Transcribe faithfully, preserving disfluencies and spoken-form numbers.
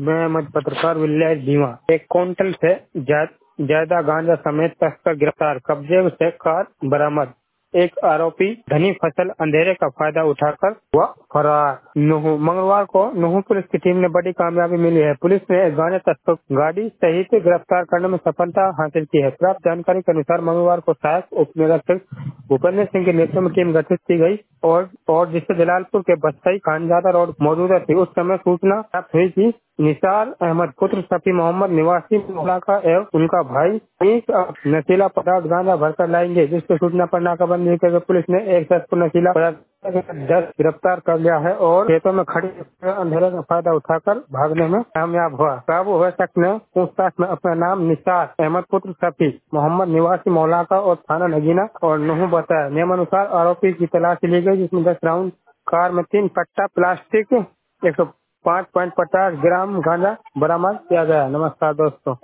मैं मध्य पत्रकार विलास डीवा। एक क्विंटल से ज्या- ज्यादा गांजा समेत तस्कर गिरफ्तार, कब्जे से कार बरामद। एक आरोपी धनी फसल अंधेरे का फायदा उठाकर हुआ फरार। नुहू मंगलवार को नुहू पुलिस की टीम ने बड़ी कामयाबी मिली है। पुलिस ने गांजा तस्कर गाड़ी सहित गिरफ्तार करने में सफलता हासिल की है। प्राप्त जानकारी के अनुसार मंगलवार को सहायक उप निरीक्षक भूपेंद्र सिंह के नेतृत्व में टीम गठित की गई और और जिससे जलालपुर के बस्ती खानजादा रोड मौजूदा थी। उस समय सूचना प्राप्त हुई थी निसार अहमद पुत्र शफी मोहम्मद निवासी मोहल्ला का एवं उनका भाई एक नशीला पदार्थ गांजा भरकर लाएंगे, जिसकी सूचना पर नाकाबंदी करके पुलिस ने एक शख्स को नशीला पदार्थ दस गिरफ्तार कर लिया है और खेतों में खड़ी अंधेरे का फायदा उठाकर भागने में कामयाब हुआ। काबू हुए शख्स ने पूछताछ में अपना नाम निसार अहमद पुत्र शफी मोहम्मद निवासी मोहल्ला का और थाना नगीना और नुहू बताया। नियमानुसार आरोपी की तलाशी ली गई, जिसमें दस राउंड कार में तीन कट्टा प्लास्टिक एक सौ पाँच पॉइंट पचास ग्राम गांजा बरामद किया गया। नमस्कार दोस्तों।